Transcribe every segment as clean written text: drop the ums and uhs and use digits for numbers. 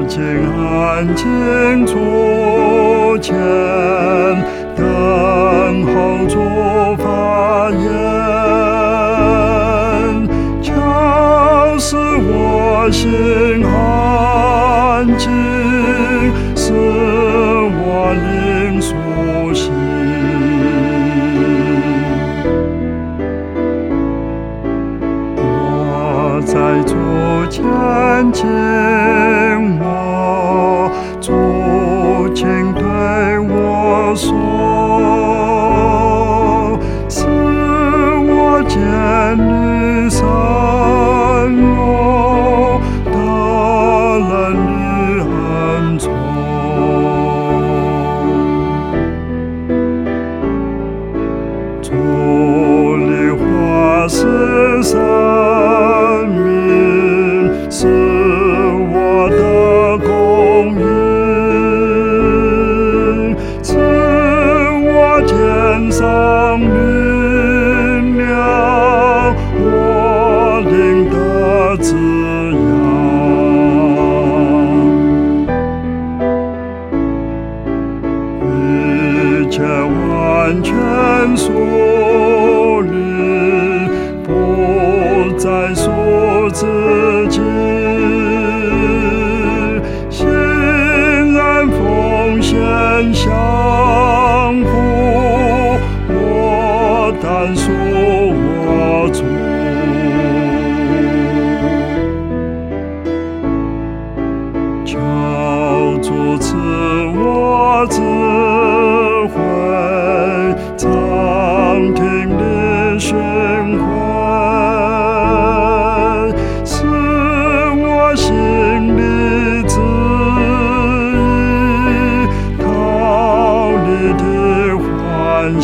静安静坐前，等候主发言，敲使我心安静，使我灵苏醒。我在主前静默，主请对我说，使我见你善容，得了你恩宠。主的话是生命，是我的供应，是我天上灵粮，我灵的滋养。一切完全属灵，不再属自己，欣然奉献相互，我单属我主。求主赐我智慧，常听你训诲，使我心里旨意讨你的欢喜。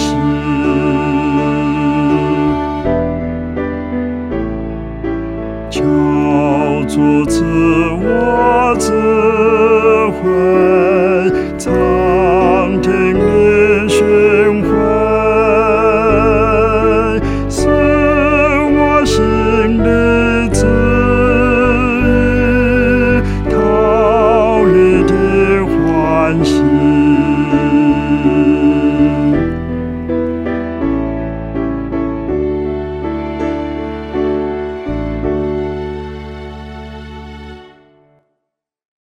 求主赐我智